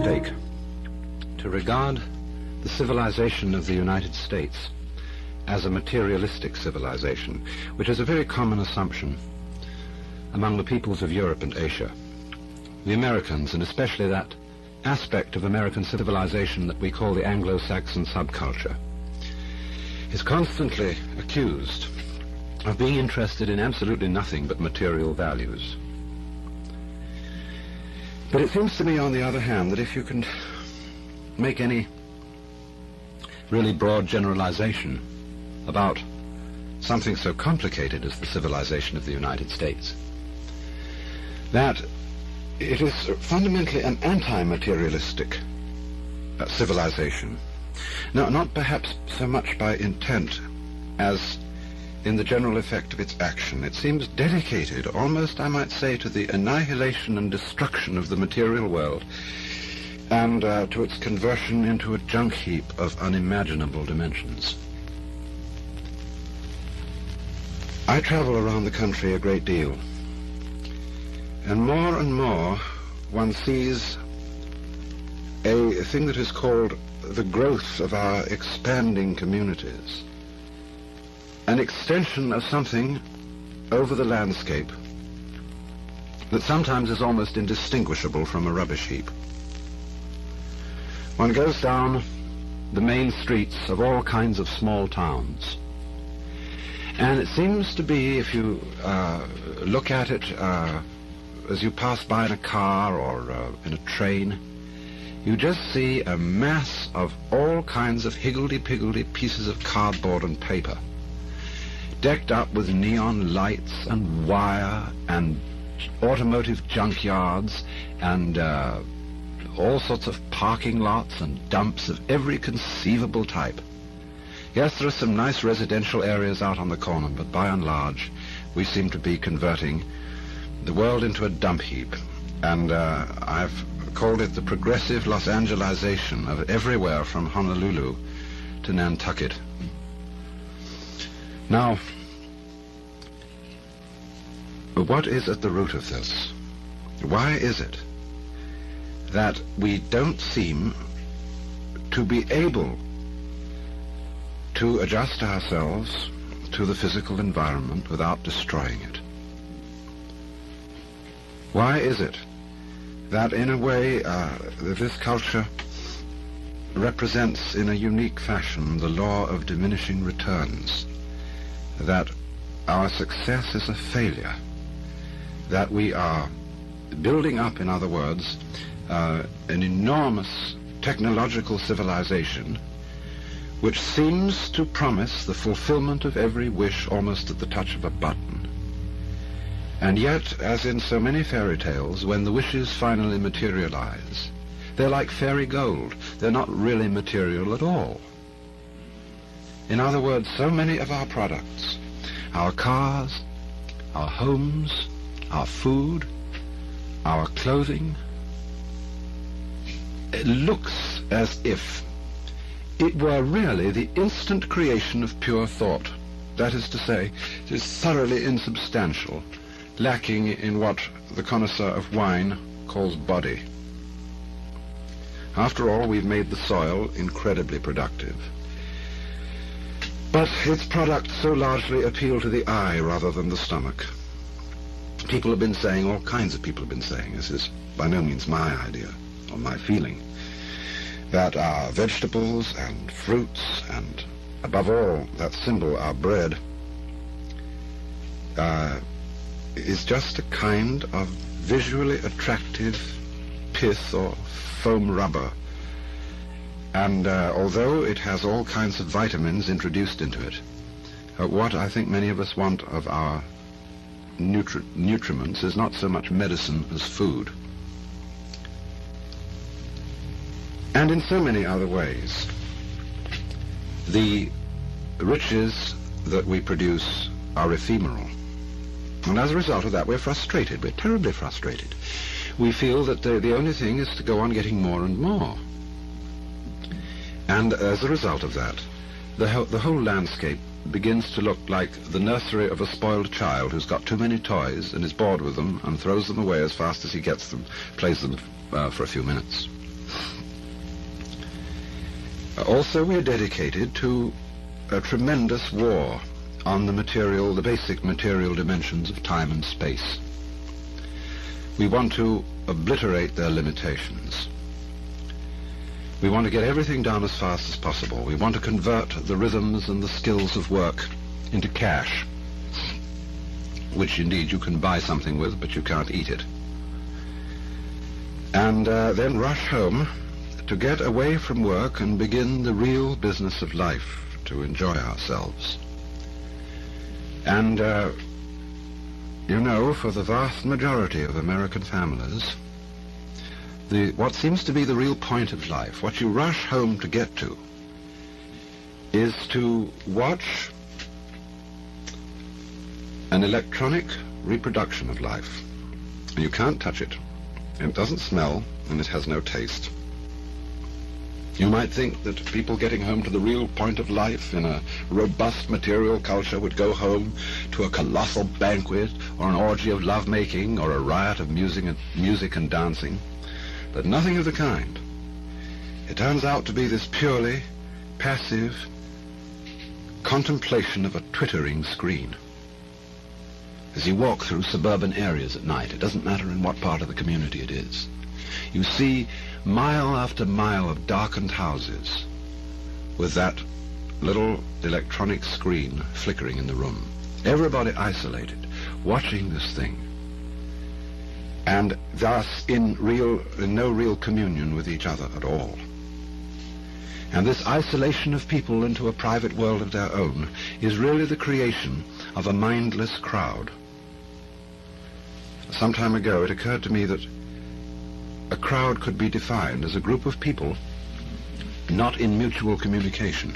mistake to regard the civilization of the United States as a materialistic civilization, which is a very common assumption among the peoples of Europe and Asia. The Americans, and especially that aspect of American civilization that we call the Anglo-Saxon subculture, is constantly accused of being interested in absolutely nothing but material values. But it seems to me, on the other hand, that if you can make any really broad generalization about something so complicated as the civilization of the United States, that it is fundamentally an anti-materialistic civilization. Now, not perhaps so much by intent as in the general effect of its action. It seems dedicated, almost I might say, to the annihilation and destruction of the material world and to its conversion into a junk heap of unimaginable dimensions. I travel around the country a great deal, and more one sees a thing that is called the growth of our expanding communities, an extension of something over the landscape that sometimes is almost indistinguishable from a rubbish heap. One goes down the main streets of all kinds of small towns, and it seems to be, if you look at it as you pass by in a car or in a train, you just see a mass of all kinds of higgledy-piggledy pieces of cardboard and paper, decked up with neon lights and wire and automotive junkyards and all sorts of parking lots and dumps of every conceivable type. Yes, there are some nice residential areas out on the corner, but by and large we seem to be converting the world into a dump heap, and I've called it the progressive Los Angelization of everywhere from Honolulu to Nantucket. Now, what is at the root of this? Why is it that we don't seem to be able to adjust ourselves to the physical environment without destroying it? Why is it that, in a way, this culture represents in a unique fashion the law of diminishing returns, that our success is a failure, that we are building up, in other words, an enormous technological civilization which seems to promise the fulfillment of every wish almost at the touch of a button. And yet, as in so many fairy tales, when the wishes finally materialize, they're like fairy gold. They're not really material at all. In other words, so many of our products, our cars, our homes, our food, our clothing, it looks as if it were really the instant creation of pure thought. That is to say, it is thoroughly insubstantial, lacking in what the connoisseur of wine calls body. After all, we've made the soil incredibly productive. But its products so largely appeal to the eye rather than the stomach. People have been saying, all kinds of people have been saying, this is by no means my idea or my feeling, that our vegetables and fruits and, above all, that symbol, our bread, is just a kind of visually attractive pith or foam rubber. And although it has all kinds of vitamins introduced into it, what I think many of us want of our nutriments is not so much medicine as food. And in so many other ways, the riches that we produce are ephemeral. And as a result of that, we're frustrated. We're terribly frustrated. We feel that the only thing is to go on getting more and more. And as a result of that, the whole landscape begins to look like the nursery of a spoiled child who's got too many toys and is bored with them and throws them away as fast as he gets them, plays them for a few minutes. Also, we are dedicated to a tremendous war on the basic material dimensions of time and space. We want to obliterate their limitations. We want to get everything done as fast as possible. We want to convert the rhythms and the skills of work into cash, which indeed you can buy something with, but you can't eat it. And then rush home to get away from work and begin the real business of life, to enjoy ourselves. And, you know, for the vast majority of American families, what seems to be the real point of life, what you rush home to get to, is to watch an electronic reproduction of life. And you can't touch it. It doesn't smell, and it has no taste. You might think that people getting home to the real point of life in a robust material culture would go home to a colossal banquet or an orgy of lovemaking or a riot of music and dancing. But nothing of the kind. It turns out to be this purely passive contemplation of a twittering screen. As you walk through suburban areas at night, it doesn't matter in what part of the community it is, you see mile after mile of darkened houses with that little electronic screen flickering in the room. Everybody isolated, watching this thing, and thus in no real communion with each other at all. And this isolation of people into a private world of their own is really the creation of a mindless crowd. Some time ago it occurred to me that a crowd could be defined as a group of people not in mutual communication.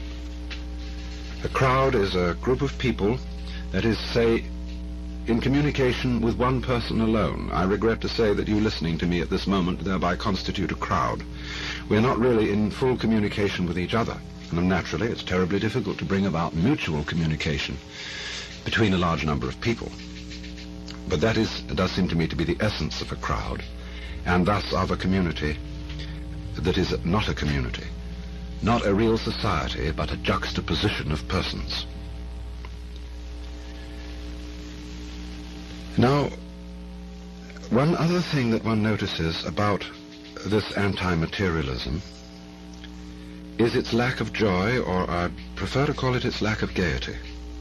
A crowd is a group of people that is, say, in communication with one person alone. I regret to say that you listening to me at this moment thereby constitute a crowd. We're not really in full communication with each other, and naturally it's terribly difficult to bring about mutual communication between a large number of people. But that does seem to me to be the essence of a crowd, and thus of a community that is not a community, not a real society, but a juxtaposition of persons. Now, one other thing that one notices about this anti-materialism is its lack of joy, or I prefer to call it its lack of gaiety.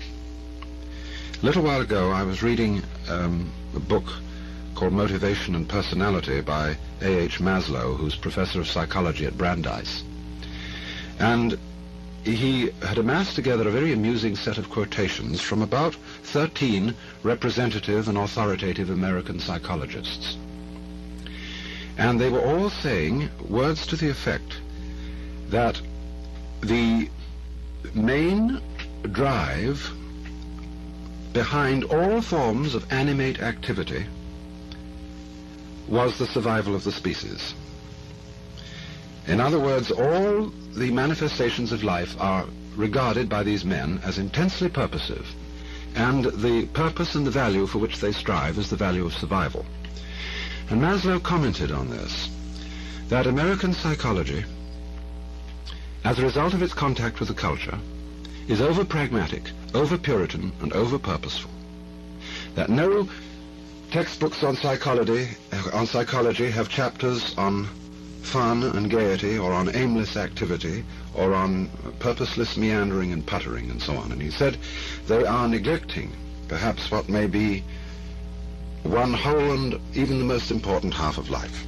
A little while ago I was reading a book called Motivation and Personality by A.H. Maslow, who's professor of psychology at Brandeis. And he had amassed together a very amusing set of quotations from about 13 representative and authoritative American psychologists. And they were all saying words to the effect that the main drive behind all forms of animate activity was the survival of the species. In other words, all the manifestations of life are regarded by these men as intensely purposive, and the purpose and the value for which they strive is the value of survival. And Maslow commented on this, that American psychology, as a result of its contact with the culture, is over-pragmatic, over-Puritan, and over-purposeful. That no textbooks on psychology have chapters on fun and gaiety, or on aimless activity, or on purposeless meandering and puttering, and so on. And he said they are neglecting perhaps what may be one whole and even the most important half of life.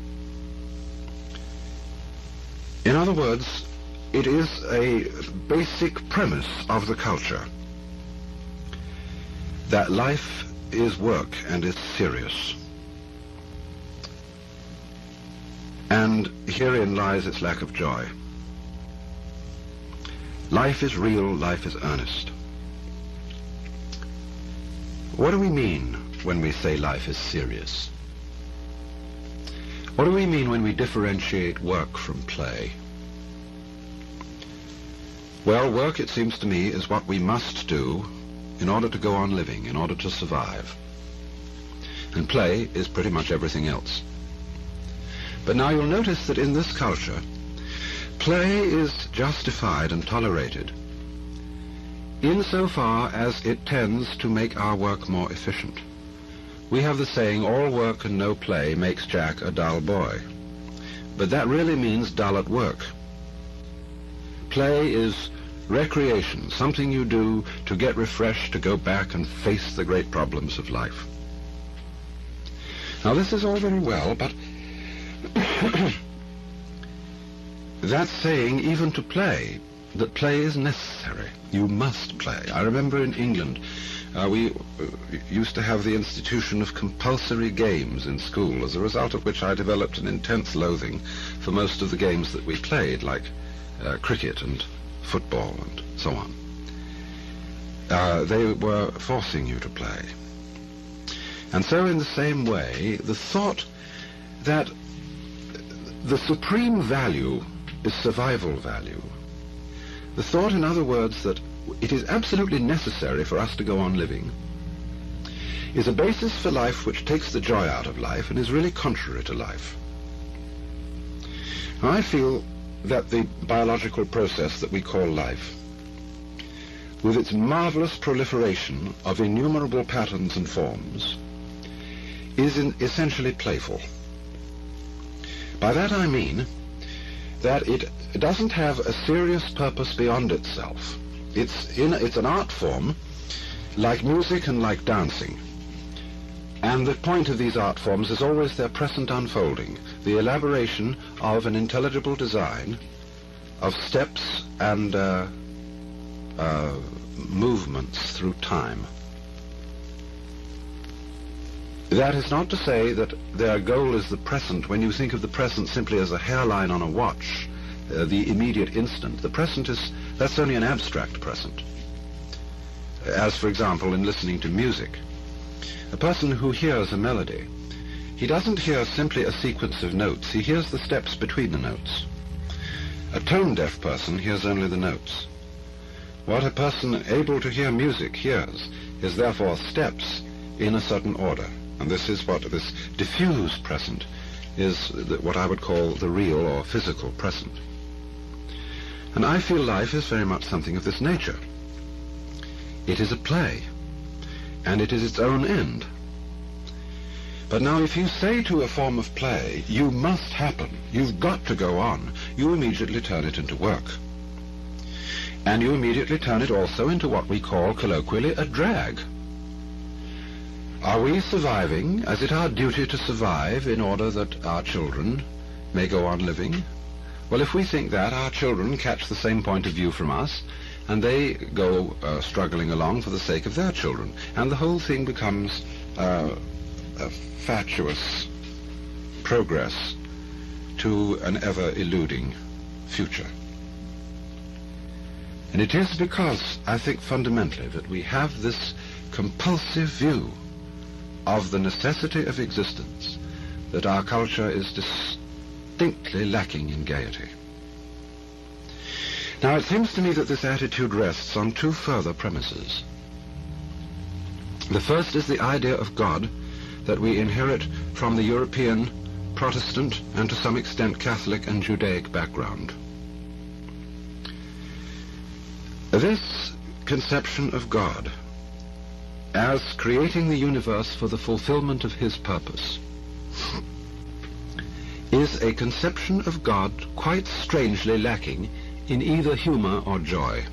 In other words, it is a basic premise of the culture that life is work and is serious. And herein lies its lack of joy. Life is real, life is earnest. What do we mean when we say life is serious? What do we mean when we differentiate work from play? Well, work, it seems to me, is what we must do in order to go on living, in order to survive. And play is pretty much everything else. But now you'll notice that in this culture, Play is justified and tolerated insofar as it tends to make our work more efficient. We have the saying, all work and no play makes Jack a dull boy. But that really means dull at work. Play is recreation, something you do to get refreshed, to go back and face the great problems of life. Now this is all very well, but that's saying even to play, that play is necessary. You must play. I remember in England, we used to have the institution of compulsory games in school, as a result of which I developed an intense loathing for most of the games that we played, like cricket and football and so on. They were forcing you to play. And so in the same way, the thought that the supreme value is survival value, the thought, in other words, that it is absolutely necessary for us to go on living, is a basis for life which takes the joy out of life and is really contrary to life. Now, I feel that the biological process that we call life, with its marvelous proliferation of innumerable patterns and forms, is essentially playful. By that I mean that it doesn't have a serious purpose beyond itself. It's an art form like music and like dancing. And the point of these art forms is always their present unfolding, the elaboration of an intelligible design of steps and movements through time. That is not to say that their goal is the present. When you think of the present simply as a hairline on a watch, the immediate instant, the present that's only an abstract present. As, for example, in listening to music. A person who hears a melody, he doesn't hear simply a sequence of notes. He hears the steps between the notes. A tone-deaf person hears only the notes. What a person able to hear music hears is therefore steps in a certain order. And this is what this diffuse present is, what I would call the real or physical present. And I feel life is very much something of this nature. It is a play, and it is its own end. But now if you say to a form of play, you must happen, you've got to go on, you immediately turn it into work. And you immediately turn it also into what we call colloquially a drag. Are we surviving? Is it our duty to survive in order that our children may go on living? Well, if we think that, our children catch the same point of view from us, and they go struggling along for the sake of their children. And the whole thing becomes a fatuous progress to an ever-eluding future. And it is because, I think fundamentally, that we have this compulsive view of the necessity of existence that our culture is distinctly lacking in gaiety. Now, it seems to me that this attitude rests on two further premises. The first is the idea of God that we inherit from the European Protestant and to some extent Catholic and Judaic background. This conception of God as creating the universe for the fulfillment of his purpose is a conception of God quite strangely lacking in either humor or joy,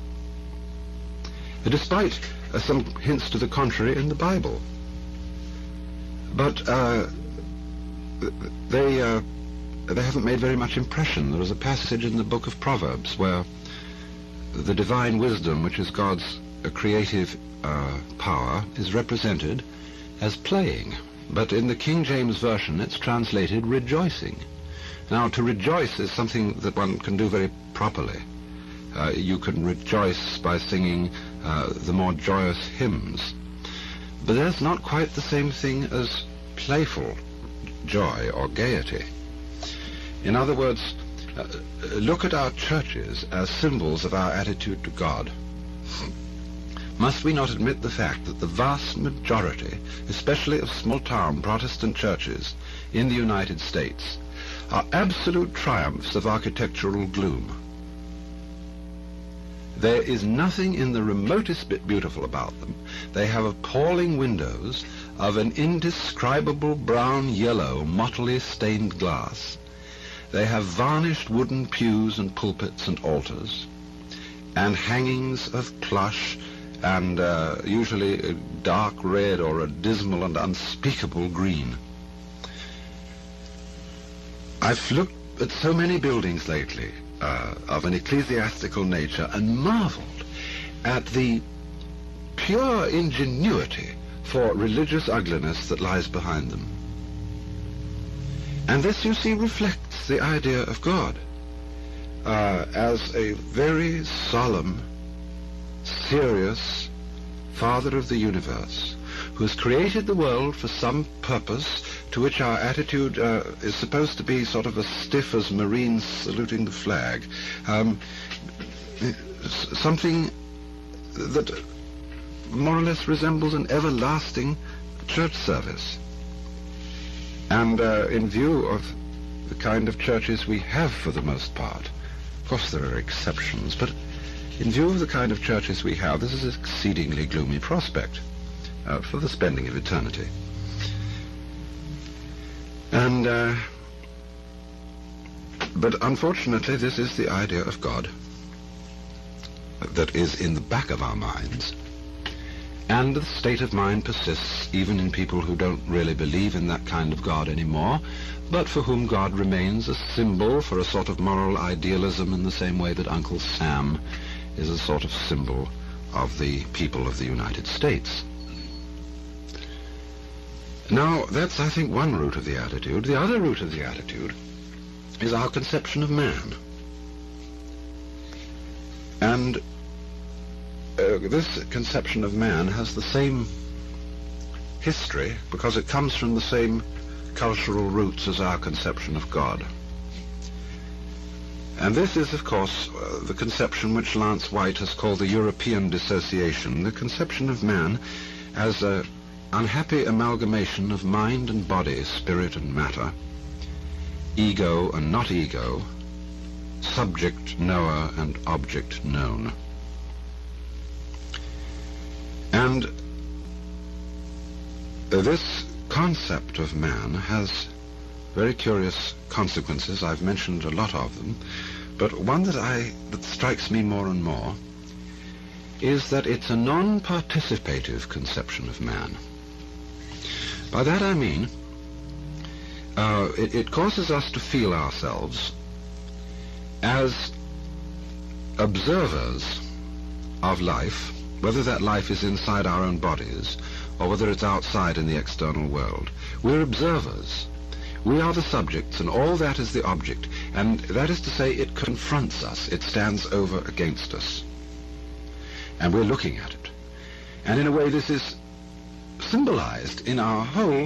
despite some hints to the contrary in the Bible. But they haven't made very much impression. There is a passage in the book of Proverbs where the divine wisdom, which is God's creative power, is represented as playing. But in the King James Version it's translated rejoicing. Now, to rejoice is something that one can do very properly. You can rejoice by singing the more joyous hymns. But that's not quite the same thing as playful joy or gaiety. In other words, look at our churches as symbols of our attitude to God. Must we not admit the fact that the vast majority, especially of small-town Protestant churches in the United States, are absolute triumphs of architectural gloom. There is nothing in the remotest bit beautiful about them. They have appalling windows of an indescribable brown-yellow, mottily stained glass. They have varnished wooden pews and pulpits and altars, and hangings of plush, and usually a dark red or a dismal and unspeakable green. I've looked at so many buildings lately of an ecclesiastical nature and marveled at the pure ingenuity for religious ugliness that lies behind them. And this, you see, reflects the idea of God as a very solemn, serious Father of the universe, who has created the world for some purpose to which our attitude is supposed to be sort of as stiff as Marines saluting the flag. Something that more or less resembles an everlasting church service. And in view of the kind of churches we have for the most part, of course there are exceptions, but in view of the kind of churches we have, this is an exceedingly gloomy prospect for the spending of eternity. And, but unfortunately, this is the idea of God that is in the back of our minds. And the state of mind persists even in people who don't really believe in that kind of God anymore, but for whom God remains a symbol for a sort of moral idealism in the same way that Uncle Sam is a sort of symbol of the people of the United States. Now, that's, I think, one root of the attitude. The other root of the attitude is our conception of man. And this conception of man has the same history because it comes from the same cultural roots as our conception of God. And this is, of course, the conception which Lance White has called the European dissociation, the conception of man as an unhappy amalgamation of mind and body, spirit and matter, ego and not ego, subject knower and object known. And this concept of man has very curious consequences. I've mentioned a lot of them, but one that strikes me more and more is that it's a non-participative conception of man. By that I mean it causes us to feel ourselves as observers of life, whether that life is inside our own bodies or whether it's outside in the external world. We're observers. We are the subjects, and all that is the object, and that is to say, it confronts us, it stands over against us, and we're looking at it. And in a way, this is symbolized in our whole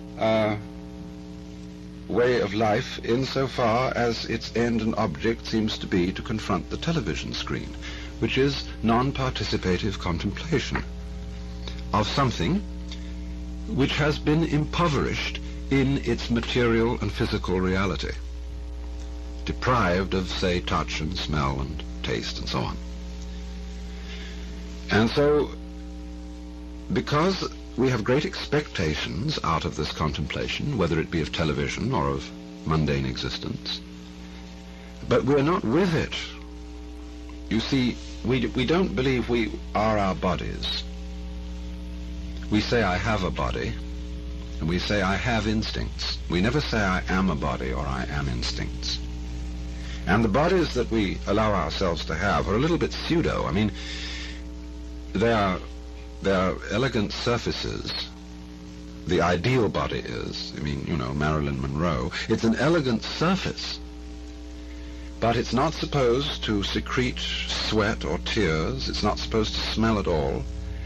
way of life insofar as its end and object seems to be to confront the television screen, which is non-participative contemplation of something which has been impoverished in its material and physical reality, deprived of, say, touch and smell and taste and so on. And so, because we have great expectations out of this contemplation, whether it be of television or of mundane existence, but we're not with it. You see, we don't believe we are our bodies. We say, I have a body, and we say, I have instincts. We never say, I am a body or I am instincts. And the bodies that we allow ourselves to have are a little bit pseudo. I mean, they are elegant surfaces. The ideal body is, I mean, you know, Marilyn Monroe. It's an elegant surface, but it's not supposed to secrete sweat or tears. It's not supposed to smell at all.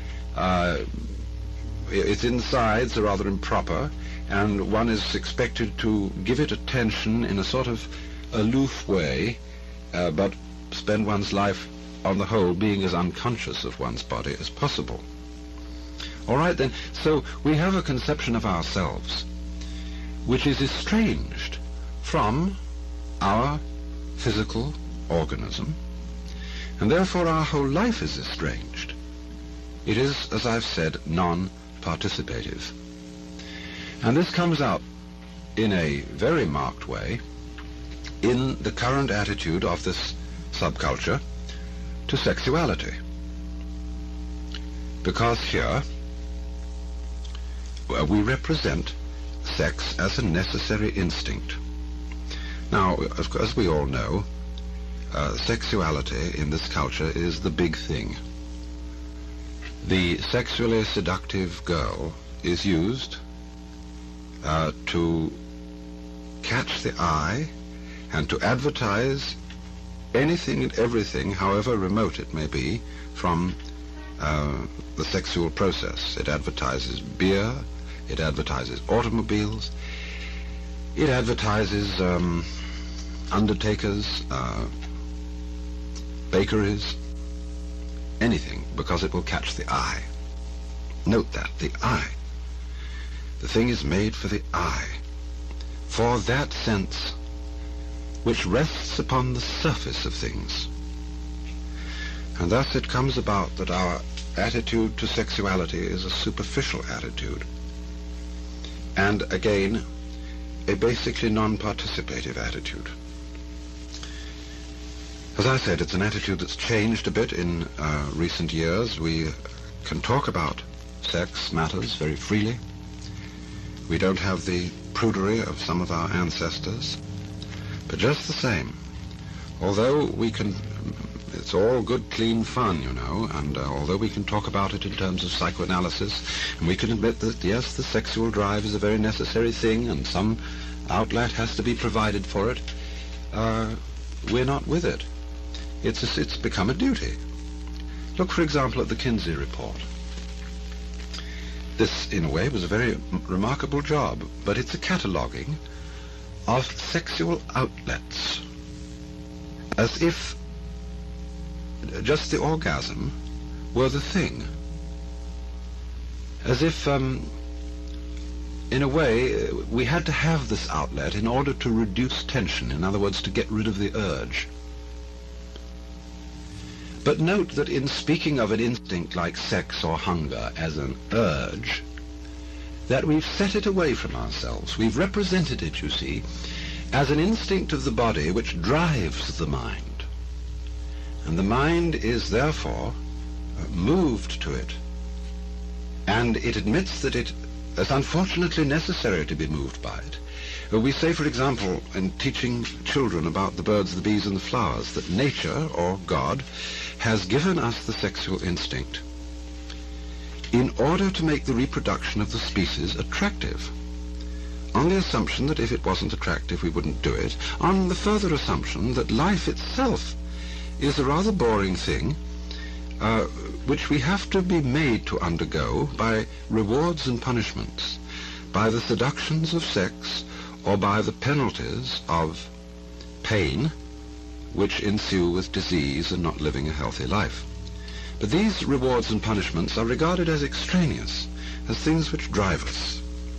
Its insides are rather improper, and one is expected to give it attention in a sort of aloof way, but spend one's life on the whole being as unconscious of one's body as possible. All right then, so we have a conception of ourselves which is estranged from our physical organism, and therefore our whole life is estranged. It is, as I've said, non-participative. And this comes out in a very marked way in the current attitude of this subculture to sexuality. Because here we represent sex as a necessary instinct. Now, as we all know, sexuality in this culture is the big thing. The sexually seductive girl is used to catch the eye and to advertise anything and everything, however remote it may be, from the sexual process. It advertises beer, it advertises automobiles, it advertises undertakers, bakeries, anything, because it will catch the eye. Note that, the eye. The thing is made for the eye, for that sense which rests upon the surface of things. And thus it comes about that our attitude to sexuality is a superficial attitude, and again, a basically non-participative attitude. As I said, it's an attitude that's changed a bit in recent years. We can talk about sex matters very freely. We don't have the prudery of some of our ancestors. But just the same, although we can, it's all good, clean fun, you know, and although we can talk about it in terms of psychoanalysis, and we can admit that, yes, the sexual drive is a very necessary thing, and some outlet has to be provided for it, we're not with it. It's become a duty. Look, for example, at the Kinsey Report. This, in a way, was a very remarkable job, but it's a cataloguing of sexual outlets, as if just the orgasm were the thing. As if, in a way, we had to have this outlet in order to reduce tension, in other words, to get rid of the urge. But note that in speaking of an instinct like sex or hunger as an urge, that we've set it away from ourselves. We've represented it, you see, as an instinct of the body which drives the mind. And the mind is therefore moved to it. And it admits that it is unfortunately necessary to be moved by it. We say, for example, in teaching children about the birds, the bees, and the flowers, that nature, or God, has given us the sexual instinct in order to make the reproduction of the species attractive, on the assumption that if it wasn't attractive we wouldn't do it, on the further assumption that life itself is a rather boring thing which we have to be made to undergo by rewards and punishments, by the seductions of sex, or by the penalties of pain which ensue with disease and not living a healthy life. But these rewards and punishments are regarded as extraneous, as things which drive us.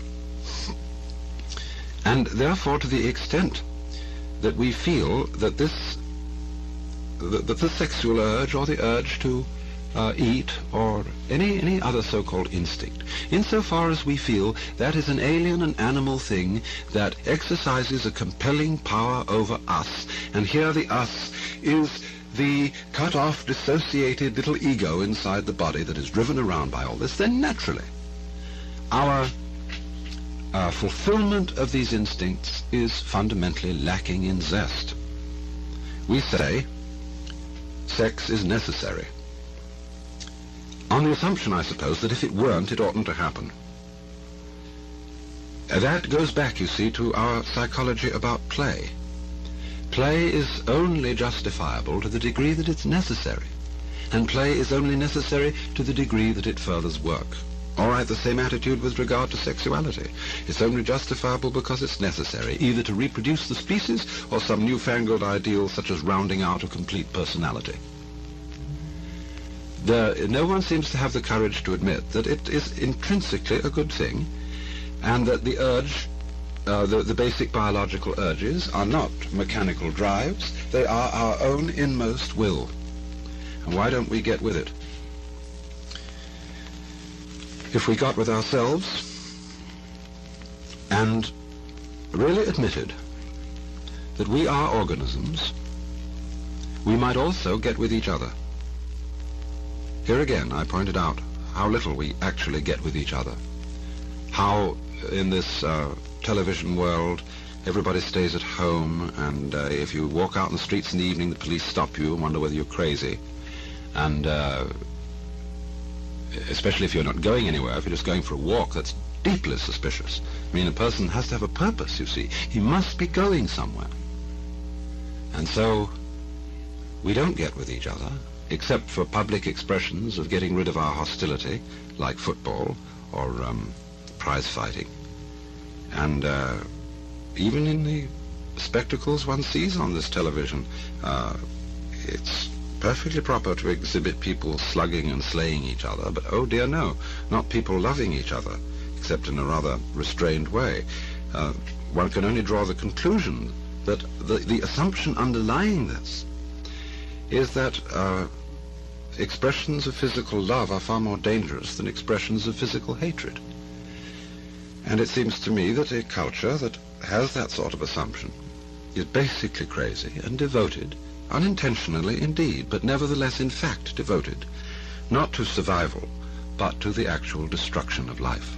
And therefore, to the extent that we feel that the sexual urge, or the urge to eat, or any other so-called instinct, insofar as we feel that is an alien and animal thing that exercises a compelling power over us, and here the us is the cut-off, dissociated little ego inside the body that is driven around by all this, then naturally our fulfillment of these instincts is fundamentally lacking in zest. We say sex is necessary, on the assumption, I suppose, that if it weren't, it oughtn't to happen. That goes back, you see, to our psychology about play. Play is only justifiable to the degree that it's necessary, and play is only necessary to the degree that it furthers work. All right, the same attitude with regard to sexuality. It's only justifiable because it's necessary, either to reproduce the species or some newfangled ideal such as rounding out a complete personality. No one seems to have the courage to admit that it is intrinsically a good thing, and that the urge the basic biological urges are not mechanical drives. They are our own inmost will. And why don't we get with it? If we got with ourselves and really admitted that we are organisms, we might also get with each other. Here again, I pointed out how little we actually get with each other. How in this television world, everybody stays at home, and if you walk out in the streets in the evening, the police stop you and wonder whether you're crazy. And especially if you're not going anywhere, if you're just going for a walk, that's deeply suspicious. I mean, a person has to have a purpose, you see. He must be going somewhere. And so we don't get with each other, except for public expressions of getting rid of our hostility, like football or prize fighting. And even in the spectacles one sees on this television, it's perfectly proper to exhibit people slugging and slaying each other, but oh dear no, not people loving each other, except in a rather restrained way. One can only draw the conclusion that the assumption underlying this is that expressions of physical love are far more dangerous than expressions of physical hatred. And it seems to me that a culture that has that sort of assumption is basically crazy and devoted, unintentionally indeed, but nevertheless in fact devoted, not to survival, but to the actual destruction of life.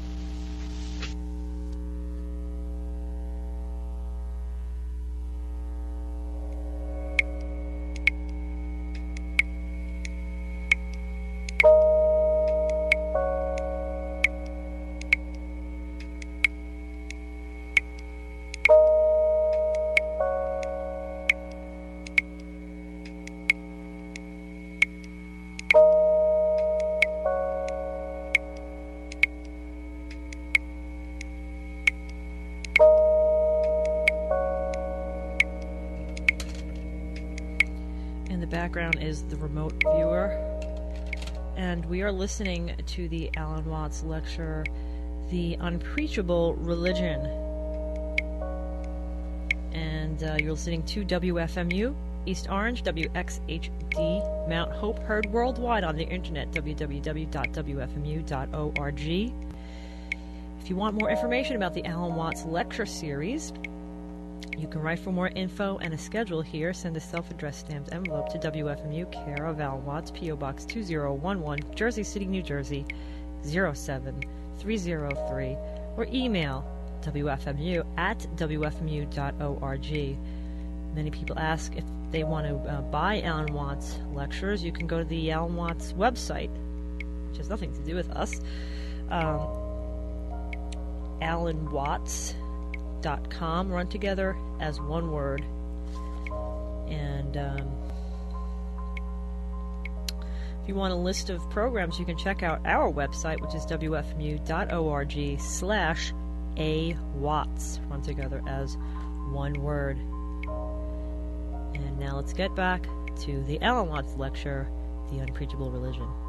Background is the remote viewer, and we are listening to the Alan Watts lecture, The Unpreachable Religion, and you're listening to WFMU East Orange, WXHD Mount Hope, heard worldwide on the internet, www.wfmu.org. If you want more information about the Alan Watts lecture series, you can write for more info and a schedule here. Send a self-addressed stamped envelope to WFMU, care of Alan Watts, P.O. Box 2011, Jersey City, New Jersey, 07303, or email wfmu@wfmu.org. Many people ask if they want to buy Alan Watts lectures. You can go to the Alan Watts website, which has nothing to do with us, alanwatts.com, run together as one word. And if you want a list of programs, you can check out our website, which is wfmu.org/awatts, run together as one word. And now let's get back to the Alan Watts lecture, The Unpreachable Religion.